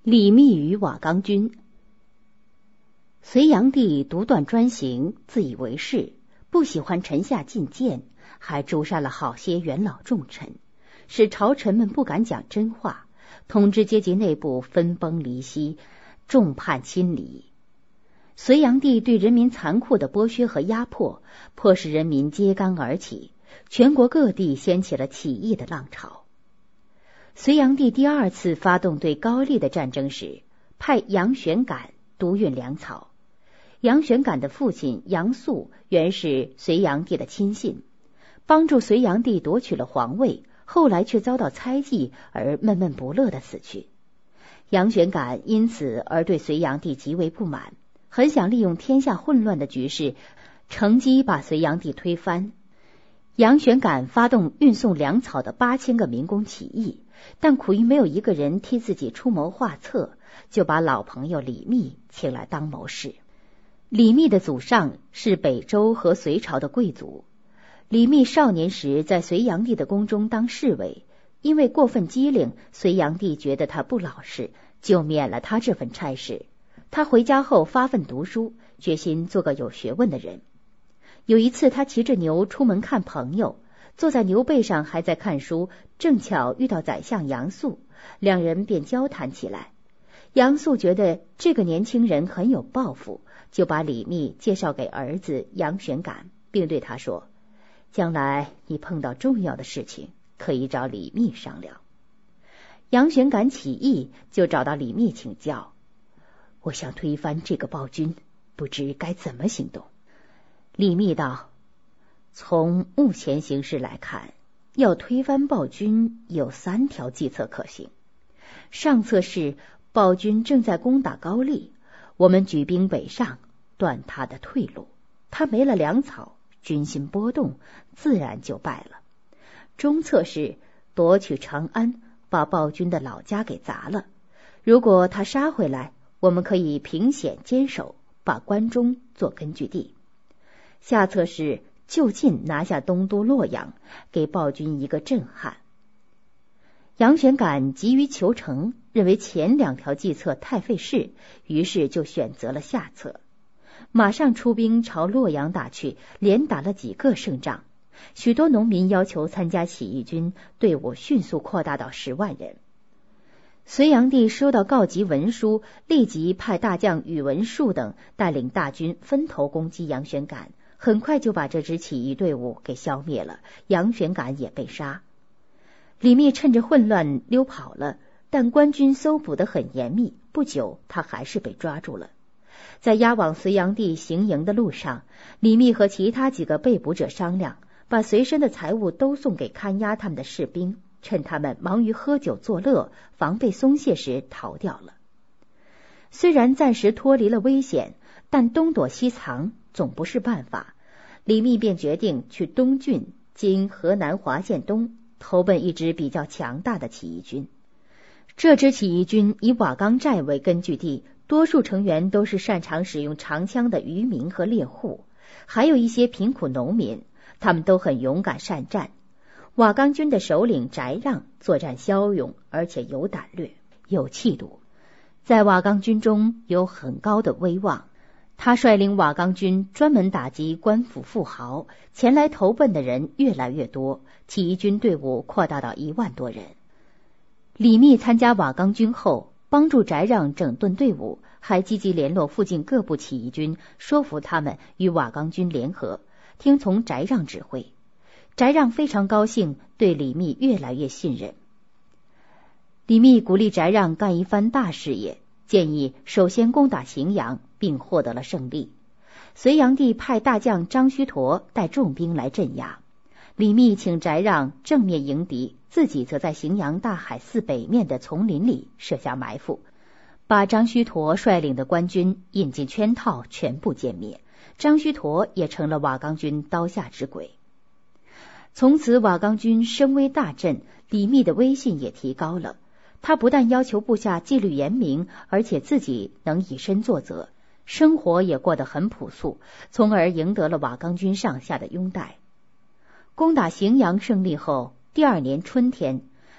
李密与瓦岗军。隋炀帝独断专行，自以为是，不喜欢臣下进谏，还诛杀了好些元老重臣，使朝臣们不敢讲真话，统治阶级内部分崩离析，众叛亲离。隋炀帝对人民残酷的剥削和压迫，迫使人民揭竿而起，全国各地掀起了起义的浪潮。隋炀帝第二次发动对高丽的战争时，派杨玄感督运粮草。杨玄感的父亲杨素原是隋炀帝的亲信，帮助隋炀帝夺取了皇位，后来却遭到猜忌而闷闷不乐地死去。杨玄感因此而对隋炀帝极为不满，很想利用天下混乱的局势，乘机把隋炀帝推翻。杨玄感发动运送粮草的8000个民工起义，但苦于没有一个人替自己出谋划策，就把老朋友李密请来当谋士。李密的祖上是北周和隋朝的贵族。李密少年时在隋炀帝的宫中当侍卫，因为过分机灵，隋炀帝觉得他不老实，就免了他这份差事。他回家后发奋读书，决心做个有学问的人。有一次他骑着牛出门看朋友，坐在牛背上还在看书，正巧遇到宰相杨素，两人便交谈起来。杨素觉得这个年轻人很有抱负，就把李密介绍给儿子杨玄感，并对他说，将来你碰到重要的事情，可以找李密商量。杨玄感起义，就找到李密请教，我想推翻这个暴君，不知该怎么行动。李密道，从目前形势来看，要推翻暴君有3条计策可行。上策是暴君正在攻打高丽，我们举兵北上，断他的退路，他没了粮草，军心波动，自然就败了。中策是夺取长安，把暴君的老家给砸了，如果他杀回来，我们可以凭险坚守，把关中做根据地。下策是就近拿下东都洛阳，给暴君一个震撼。杨玄感急于求成，认为前2条计策太费事，于是就选择了下策，马上出兵朝洛阳打去，连打了几个胜仗。许多农民要求参加起义军，队伍迅速扩大到10万人。隋炀帝收到告急文书，立即派大将宇文述等带领大军分头攻击杨玄感，很快就把这支起义队伍给消灭了，杨玄感也被杀。李密趁着混乱溜跑了，但官军搜捕得很严密，不久他还是被抓住了。在押往隋炀帝行营的路上，李密和其他几个被捕者商量，把随身的财物都送给看押他们的士兵，趁他们忙于喝酒作乐，防备松懈时逃掉了。虽然暂时脱离了危险，但东躲西藏总不是办法。李密便决定去东郡（今河南滑县东）投奔一支比较强大的起义军。这支起义军以瓦岗寨为根据地，多数成员都是擅长使用长枪的渔民和猎户，还有一些贫苦农民，他们都很勇敢善战。瓦岗军的首领翟让作战骁勇，而且有胆略有气度，在瓦岗军中有很高的威望。他率领瓦岗军专门打击官府富豪，前来投奔的人越来越多，起义军队伍扩大到1万多人。李密参加瓦岗军后，帮助翟让整顿队伍，还积极联络附近各部起义军，说服他们与瓦岗军联合，听从翟让指挥。翟让非常高兴，对李密越来越信任。李密鼓励翟让干一番大事业，建议首先攻打荥阳，并获得了胜利。隋炀帝派大将张须陀带重兵来镇压，李密请翟让正面迎敌，自己则在荥阳大海寺北面的丛林里设下埋伏，把张须陀率领的官军引进圈套，全部歼灭。张须陀也成了瓦岗军刀下之鬼。从此瓦岗军声威大振，李密的威信也提高了。他不但要求部下纪律严明，而且自己能以身作则，生活也过得很朴素，从而赢得了瓦岗军上下的拥戴。攻打荥阳胜利后，第2年春天，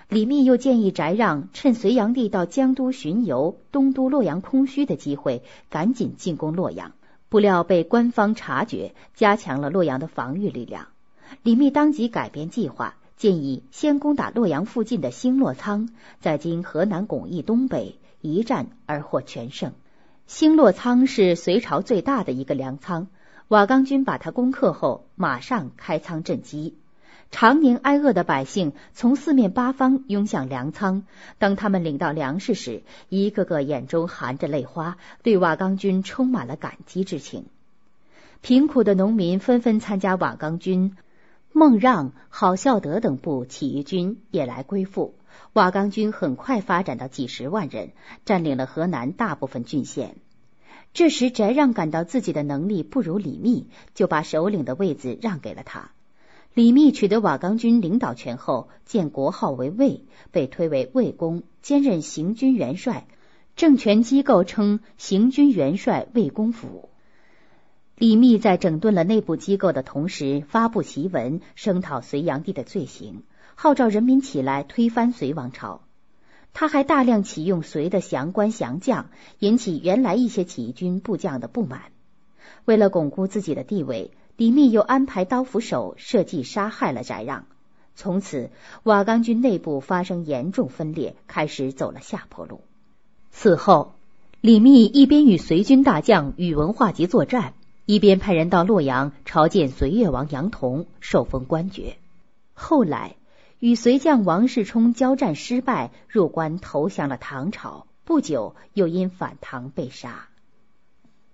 李密又建议翟让趁隋炀帝到江都巡游、东都洛阳空虚的机会，赶紧进攻洛阳。不料被官方察觉，加强了洛阳的防御力量。李密当即改变计划，建议先攻打洛阳附近的兴洛仓，在今河南巩义东北，一战而获全胜。兴洛仓是隋朝最大的一个粮仓，瓦岗军把它攻克后，马上开仓赈饥。常年挨饿的百姓从四面八方涌向粮仓，当他们领到粮食时，一个个眼中含着泪花，对瓦岗军充满了感激之情。贫苦的农民纷纷参加瓦岗军，孟让、郝孝德等部起义军也来归附。瓦岗军很快发展到几十万人，占领了河南大部分郡县。这时翟让感到自己的能力不如李密，就把首领的位子让给了他。李密取得瓦岗军领导权后，建国号为魏，被推为魏公，兼任行军元帅，政权机构称行军元帅魏公府。李密在整顿了内部机构的同时，发布檄文声讨隋炀帝的罪行，号召人民起来推翻隋王朝。他还大量启用隋的降官降将，引起原来一些起义军部将的不满。为了巩固自己的地位，李密又安排刀斧手设计杀害了翟让。从此瓦岗军内部发生严重分裂，开始走了下坡路。此后李密一边与隋军大将宇文化及作战，一边派人到洛阳朝见隋越王杨同，受封官爵。后来与隋将王世充交战失败，入关投降了唐朝，不久又因反唐被杀。